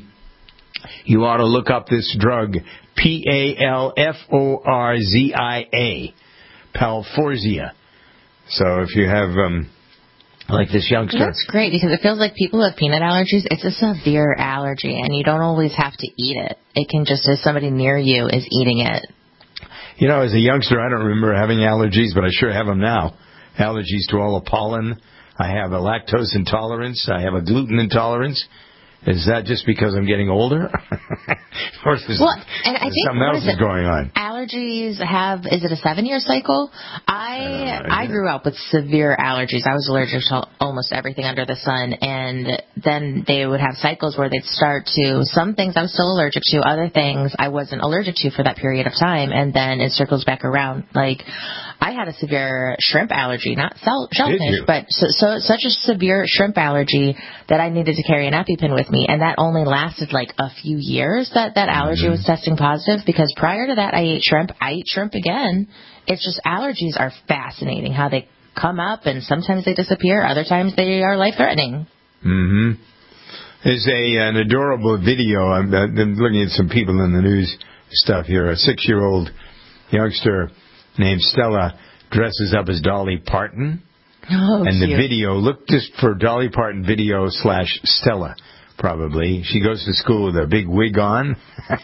Speaker 2: you ought to look up this drug, P A L F O R Z I A, Palforzia. So if you have, um, like this youngster.
Speaker 3: That's great, because it feels like people who have peanut allergies, it's a severe allergy, and you don't always have to eat it. It can just, if somebody near you is eating it.
Speaker 2: You know, as a youngster, I don't remember having allergies, but I sure have them now. Allergies to all the pollen. I have a lactose intolerance. I have a gluten intolerance. Is that just because I'm getting older? Or is
Speaker 3: well, and I think
Speaker 2: something else is going on?
Speaker 3: Allergies have, is it a seven-year cycle? I I, I grew up with severe allergies. I was allergic to almost everything under the sun, and then they would have cycles where they'd start to, some things I was still allergic to, other things I wasn't allergic to for that period of time, and then it circles back around. Like, I had a severe shrimp allergy, not shellfish, but so, so such a severe shrimp allergy that I needed to carry an EpiPen with me, and that only lasted like a few years that that allergy was testing positive, because prior to that I ate shrimp. I eat shrimp again. It's just allergies are fascinating, how they come up and sometimes they disappear, other times they are life-threatening.
Speaker 2: Mm-hmm. There's a an adorable video. I'm, I'm looking at some people in the news stuff here. A six-year-old youngster named Stella dresses up as Dolly Parton.
Speaker 3: Oh,
Speaker 2: and
Speaker 3: cute.
Speaker 2: the video, look just for Dolly Parton video slash Stella, probably. She goes to school with a big wig on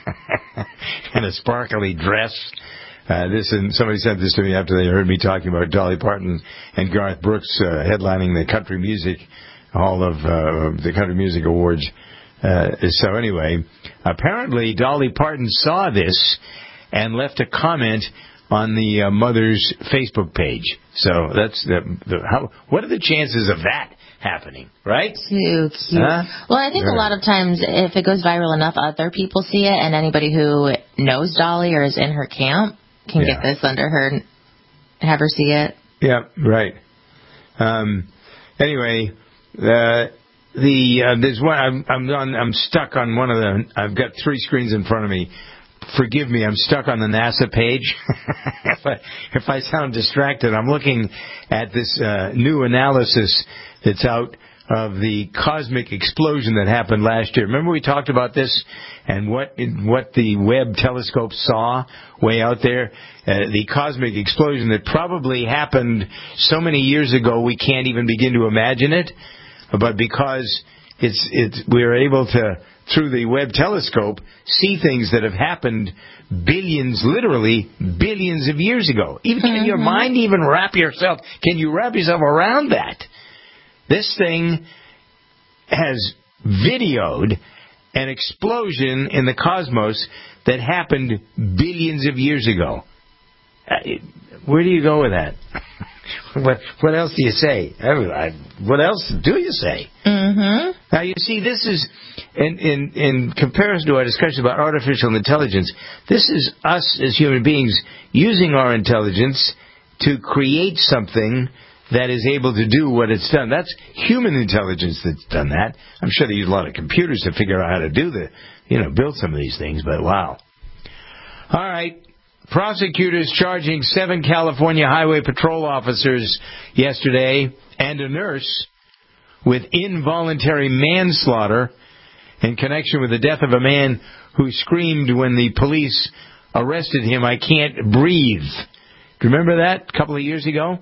Speaker 2: and a sparkly dress. Uh, this and somebody sent this to me after they heard me talking about Dolly Parton and Garth Brooks uh, headlining the Country Music Hall of uh, the Country Music Awards. Uh, so anyway, apparently Dolly Parton saw this and left a comment on the uh, mother's Facebook page. So that's the, the how. What are the chances of that happening? Right?
Speaker 3: Too cute. Huh? Well, I think yeah. a lot of times, if it goes viral enough, other people see it, and anybody who knows Dolly or is in her camp can yeah. get this under her and have her see it.
Speaker 2: Yeah. Right. Um. Anyway, uh, the uh, there's one. I'm I'm on. I'm stuck on one of the. I've got three screens in front of me. Forgive me, I'm stuck on the NASA page. if, I, if I sound distracted, I'm looking at this uh, new analysis that's out of the cosmic explosion that happened last year. Remember we talked about this and what what the Webb telescope saw way out there? Uh, the cosmic explosion that probably happened so many years ago we can't even begin to imagine it. But because it's it's we're able to, through the Webb telescope, see things that have happened billions, literally billions of years ago. Even can your mind even wrap yourself? Can you wrap yourself around that? This thing has videoed an explosion in the cosmos that happened billions of years ago. Uh, where do you go with that? What, what else do you say? What else do you say?
Speaker 3: Mm-hmm.
Speaker 2: Now, you see, this is, in, in, in comparison to our discussion about artificial intelligence, this is us as human beings using our intelligence to create something that is able to do what it's done. That's human intelligence that's done that. I'm sure they use a lot of computers to figure out how to do the, you know, build some of these things, but wow. All right. Prosecutors charging seven California Highway Patrol officers yesterday and a nurse with involuntary manslaughter in connection with the death of a man who screamed when the police arrested him, "I can't breathe." Do you remember that a couple of years ago?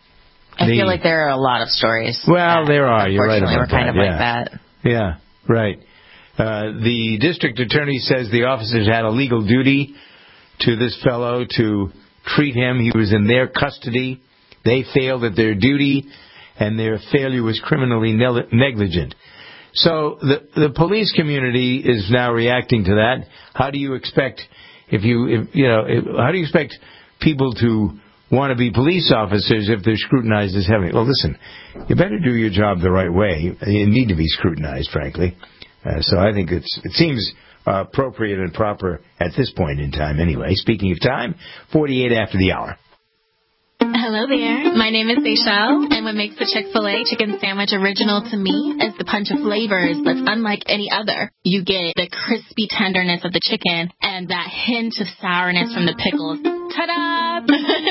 Speaker 3: I
Speaker 2: the,
Speaker 3: feel like there are a lot of stories.
Speaker 2: Well, there are. You're right about
Speaker 3: we're kind
Speaker 2: that.
Speaker 3: of
Speaker 2: yeah.
Speaker 3: like that.
Speaker 2: Yeah, right. Uh, the district attorney says the officers had a legal duty to this fellow to treat him. He was in their custody. They failed at their duty, and their failure was criminally ne- negligent. So the the police community is now reacting to that. How do you expect if you if, you know if, how do you expect people to want to be police officers if they're scrutinized as heavily? Well, listen, you better do your job the right way. You need to be scrutinized, frankly. Uh, so I think it's it seems uh, appropriate and proper at this point in time. Anyway, speaking of time, forty-eight after the hour.
Speaker 7: Hello there. My name is Seychelle, and what makes the Chick-fil-A chicken sandwich original to me is the punch of flavors that's unlike any other. You get the crispy tenderness of the chicken and that hint of sourness from the pickles. Ta-da!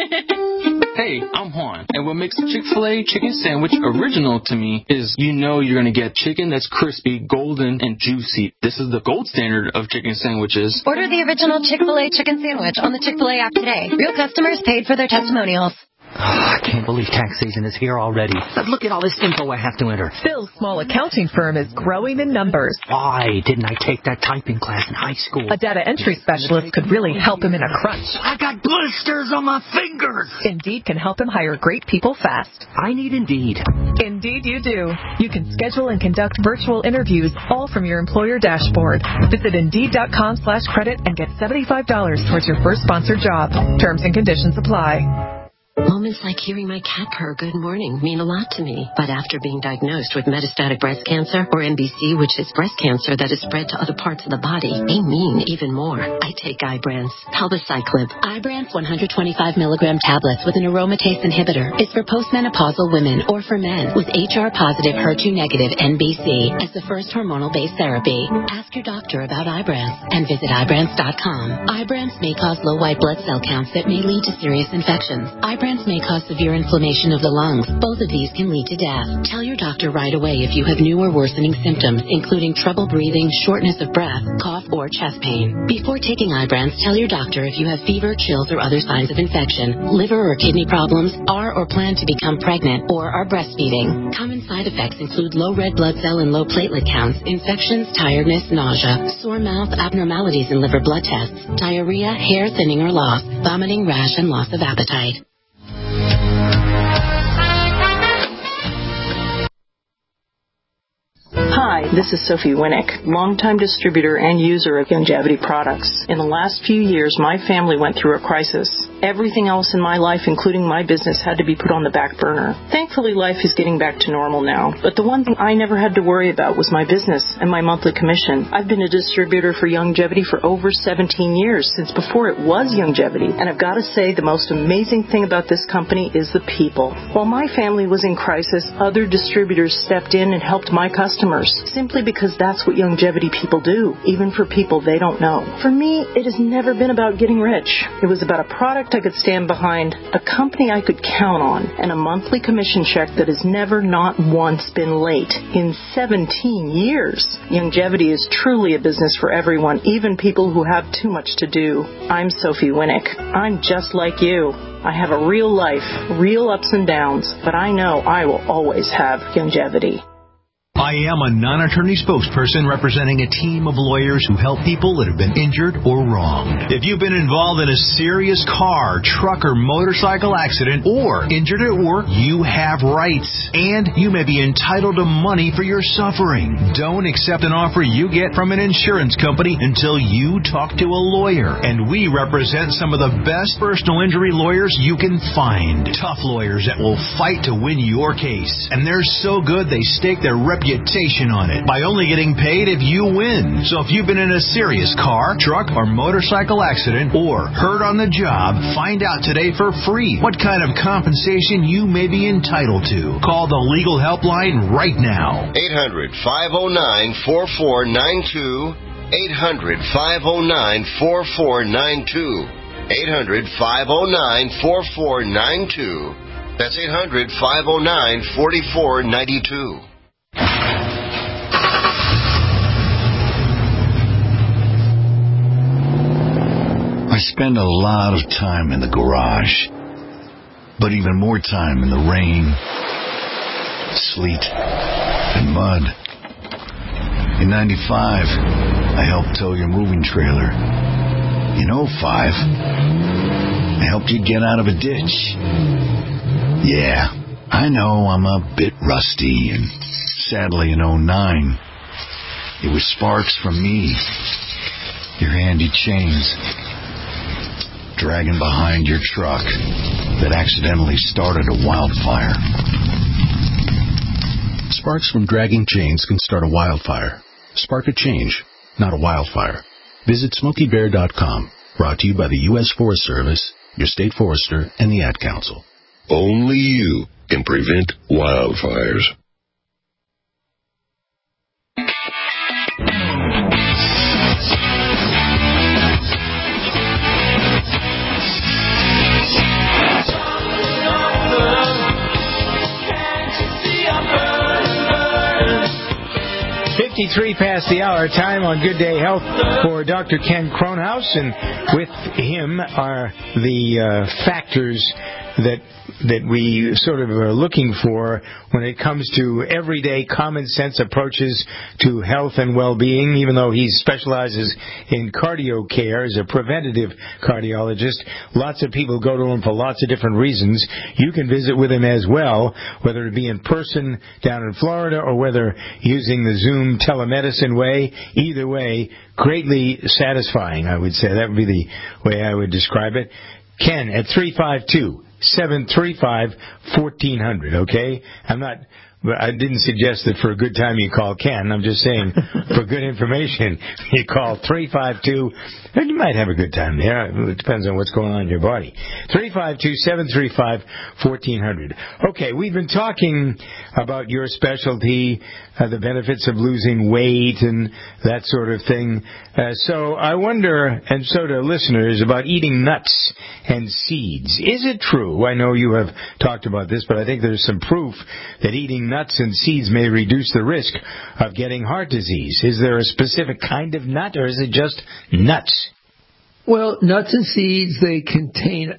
Speaker 8: Hey, I'm Juan, and what makes the Chick-fil-A chicken sandwich original to me is you know you're going to get chicken that's crispy, golden, and juicy. This is the gold standard of chicken sandwiches.
Speaker 21: Order the original Chick-fil-A chicken sandwich on the Chick-fil-A app today. Real customers paid for their testimonials.
Speaker 22: Oh, I can't believe tax season is here already. But look at all this info I have to enter.
Speaker 23: Phil's small accounting firm is growing in numbers.
Speaker 22: Why didn't I take that typing class in high school?
Speaker 23: A data entry specialist could really help him in a crunch.
Speaker 22: I got blisters on my fingers.
Speaker 23: Indeed can help him hire great people fast.
Speaker 22: I need Indeed.
Speaker 23: Indeed you do. You can schedule and conduct virtual interviews all from your employer dashboard. Visit Indeed.com slash credit and get seventy-five dollars towards your first sponsored job. Terms and conditions apply.
Speaker 24: Moments like hearing my cat purr good morning mean a lot to me. But after being diagnosed with metastatic breast cancer, or M B C, which is breast cancer that is spread to other parts of the body, they mean even more. I take Ibrance, Palbociclib. Ibrance one hundred twenty-five milligram tablets with an aromatase inhibitor is for postmenopausal women or for men with H R positive, H E R two negative M B C as the first hormonal-based therapy. Ask your doctor about Ibrance and visit Ibrance dot com. Ibrance may cause low white blood cell counts that may lead to serious infections. Ibrance may cause severe inflammation of the lungs. Both of these can lead to death. Tell your doctor right away if you have new or worsening symptoms, including trouble breathing, shortness of breath, cough, or chest pain. Before taking Ibrance, tell your doctor if you have fever, chills, or other signs of infection, liver or kidney problems, are or plan to become pregnant, or are breastfeeding. Common side effects include low red blood cell and low platelet counts, infections, tiredness, nausea, sore mouth, abnormalities in liver blood tests, diarrhea, hair thinning or loss, vomiting, rash, and loss of appetite.
Speaker 25: Hi, this is Sophie Winnick, longtime distributor and user of Youngevity products. In the last few years, my family went through a crisis. Everything else in my life, including my business, had to be put on the back burner. Thankfully, life is getting back to normal now. But the one thing I never had to worry about was my business and my monthly commission. I've been a distributor for Youngevity for over seventeen years, since before it was Youngevity. And I've got to say, the most amazing thing about this company is the people. While my family was in crisis, other distributors stepped in and helped my customers. simply because that's what longevity people do, even for people they don't know. For me, it has never been about getting rich. It was about a product I could stand behind, a company I could count on, and a monthly commission check that has never not once been late in seventeen years. Longevity is truly a business for everyone, even people who have too much to do. I'm Sophie Winnick. I'm just like you. I have a real life, real ups and downs, but I know I will always have longevity.
Speaker 1: I am a non-attorney spokesperson representing a team of lawyers who help people that have been injured or wronged. If you've been involved in a serious car, truck, or motorcycle accident or injured at work, you have rights, and you may be entitled to money for your suffering. Don't accept an offer you get from an insurance company until you talk to a lawyer, and we represent some of the best personal injury lawyers you can find. Tough lawyers that will fight to win your case, and they're so good they stake their reputation on it by only getting paid if you win. So if you've been in a serious car, truck, or motorcycle accident or hurt on the job, find out today for free what kind of compensation you may be entitled to. Call the legal helpline right now.
Speaker 4: eight hundred, five oh nine, four four nine two. eight hundred, five oh nine, four four nine two. eight hundred, five oh nine, four four nine two. That's eight hundred, five oh nine, four four nine two.
Speaker 5: I spend a lot of time in the garage, but even more time in the rain, sleet, and mud. In ninety-five, I helped tow your moving trailer. In oh five, I helped you get out of a ditch. Yeah, I know I'm a bit rusty, and sadly in oh nine, it was sparks from me, your handy chains, dragging behind your truck that accidentally started a wildfire.
Speaker 6: Sparks from dragging chains can start a wildfire. Spark a change, not a wildfire. Visit Smokey Bear dot com. Brought to you by the U S Forest Service, your state forester, and the Ad Council.
Speaker 10: Only you can prevent wildfires.
Speaker 2: fifty-three past the hour, time on Good Day Health for Doctor Ken Kronhaus, and with him are the uh, factors that that we sort of are looking for when it comes to everyday common sense approaches to health and well-being. Even though he specializes in cardio care as a preventative cardiologist, lots of people go to him for lots of different reasons. You can visit with him as well, whether it be in person down in Florida or whether using the Zoom telemedicine way. Either way, greatly satisfying, I would say. That would be the way I would describe it. Ken at three five two, seven three five, one four zero zero, okay? I'm not, I didn't suggest that for a good time you call Ken. I'm just saying for good information, you call three five two, and you might have a good time there. It depends on what's going on in your body. three five two, seven three five, one four zero zero. Okay, we've been talking about your specialty, uh, the benefits of losing weight and that sort of thing. Uh, so I wonder, and so do listeners, about eating nuts and seeds. Is it true? I know you have talked about this, but I think there's some proof that eating nuts and seeds may reduce the risk of getting heart disease. Is there a specific kind of nut, or is it just nuts?
Speaker 26: Well, nuts and seeds, they contain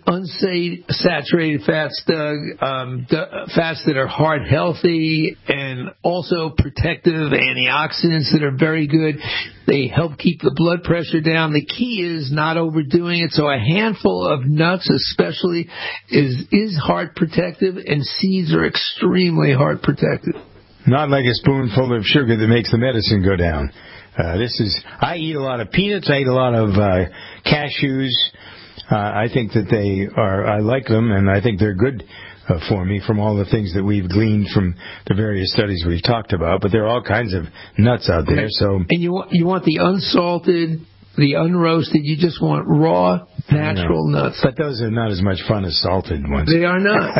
Speaker 26: unsaturated fats, Doug, um, the fats that are heart healthy and also protective antioxidants that are very good. They help keep the blood pressure down. The key is not overdoing it. So a handful of nuts especially is, is heart protective, and seeds are extremely heart protective.
Speaker 2: Not like a spoonful of sugar that makes the medicine go down. Uh, this is, I eat a lot of peanuts, I eat a lot of uh, cashews. Uh, I think that they are, I like them, and I think they're good uh, for me from all the things that we've gleaned from the various studies we've talked about. But there are all kinds of nuts out there. So,
Speaker 26: and you want, you want the unsalted, the unroasted. You just want raw, natural nuts.
Speaker 2: But those are not as much fun as salted ones.
Speaker 26: They are not.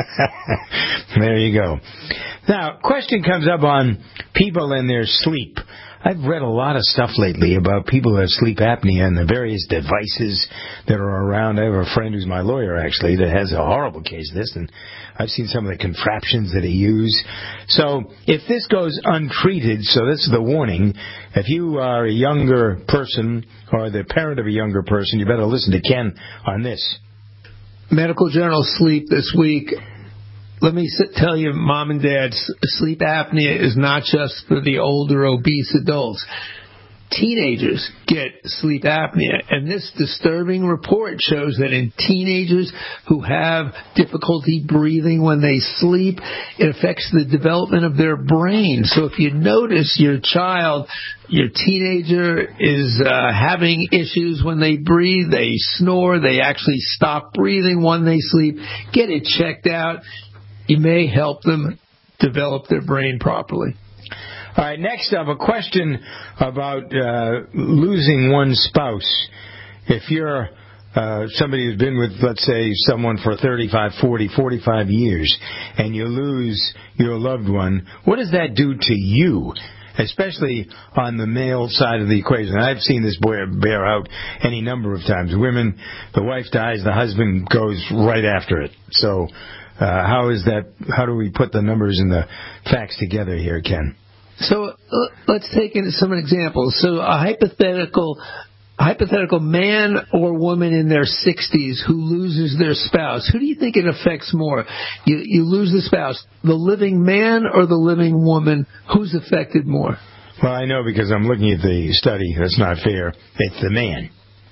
Speaker 2: There you go. Now, question comes up on people and their sleep. I've read a lot of stuff lately about people who have sleep apnea and the various devices that are around. I have a friend who's my lawyer, actually, that has a horrible case of this, and I've seen some of the contraptions that they use. So if this goes untreated, so this is the warning, if you are a younger person or the parent of a younger person, you better listen to Ken on this.
Speaker 26: Medical Journal Sleep this week. Let me tell you, Mom and Dad, sleep apnea is not just for the older, obese adults. Teenagers get sleep apnea, and this disturbing report shows that in teenagers who have difficulty breathing when they sleep, it affects the development of their brain. So if you notice your child, your teenager is uh, having issues when they breathe, they snore, they actually stop breathing when they sleep, get it checked out. You may help them develop their brain properly.
Speaker 2: All right, next up, a question about uh, losing one's spouse. If you're uh, somebody who's been with, let's say, someone for thirty-five, forty, forty-five years, and you lose your loved one, what does that do to you? Especially on the male side of the equation. I've seen this bear, bear out any number of times. Women, the wife dies, the husband goes right after it. So uh, how is that? How do we put the numbers and the facts together here, Ken?
Speaker 26: So uh, let's take some examples. So a hypothetical a hypothetical man or woman in their sixties who loses their spouse, who do you think it affects more? You, you lose the spouse, the living man or the living woman? Who's affected more?
Speaker 2: Well, I know because I'm looking at the study. That's not fair. It's the man.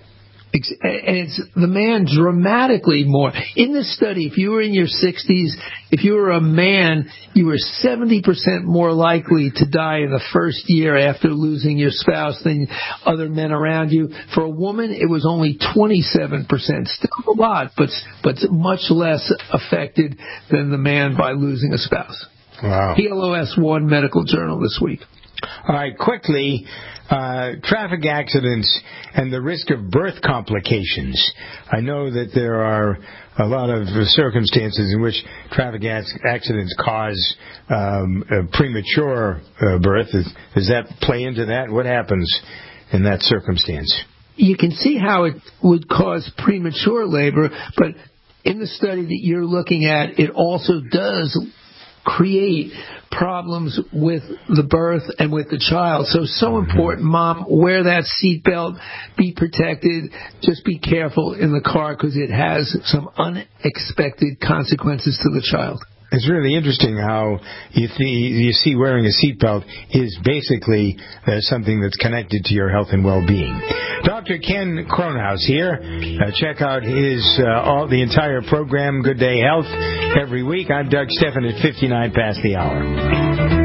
Speaker 26: And it's the man dramatically more. In this study, if you were in your sixties, if you were a man, you were seventy percent more likely to die in the first year after losing your spouse than other men around you. For a woman, it was only twenty-seven percent. Still a lot, but, but much less affected than the man by losing a spouse.
Speaker 2: Wow.
Speaker 26: P L O S one Medical Journal this week.
Speaker 2: All right, quickly, uh, traffic accidents and the risk of birth complications. I know that there are a lot of circumstances in which traffic accidents cause um, a premature uh, birth. Does, does that play into that? What happens in that circumstance?
Speaker 26: You can see how it would cause premature labor, but in the study that you're looking at, it also does create problems with the birth and with the child. So, so important, Mom, wear that seatbelt, be protected, just be careful in the car because it has some unexpected consequences to the child.
Speaker 2: It's really interesting how you, th- you see wearing a seatbelt is basically uh, something that's connected to your health and well-being. Doctor Ken Kronhaus here. Uh, check out his uh, all the entire program, Good Day Health, every week. I'm Doug Stephan at fifty-nine past the hour.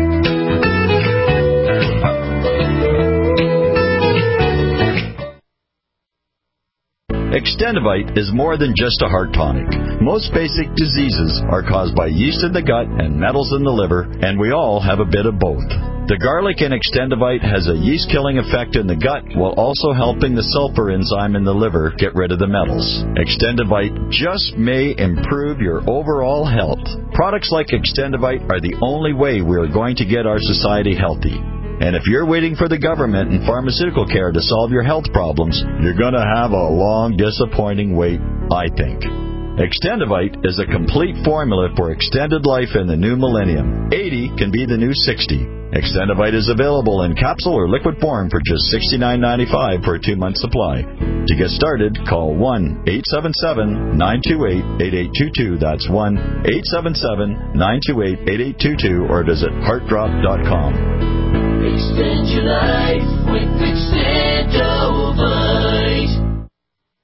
Speaker 9: Extendivite is more than just a heart tonic. Most basic diseases are caused by yeast in the gut and metals in the liver, and we all have a bit of both. The garlic in Extendivite has a yeast-killing effect in the gut while also helping the sulfur enzyme in the liver get rid of the metals. Extendivite just may improve your overall health. Products like Extendivite are the only way we are going to get our society healthy. And if you're waiting for the government and pharmaceutical care to solve your health problems, you're going to have a long, disappointing wait, I think. Extendivite is a complete formula for extended life in the new millennium. eighty can be the new sixty. Extendivite is available in capsule or liquid form for just sixty-nine ninety-five for a two-month supply. To get started, call one eight seven seven, nine two eight, eight eight two two. That's one eight seven seven, nine two eight, eight eight two two or visit heart drop dot com.
Speaker 11: Extend your life with Extend.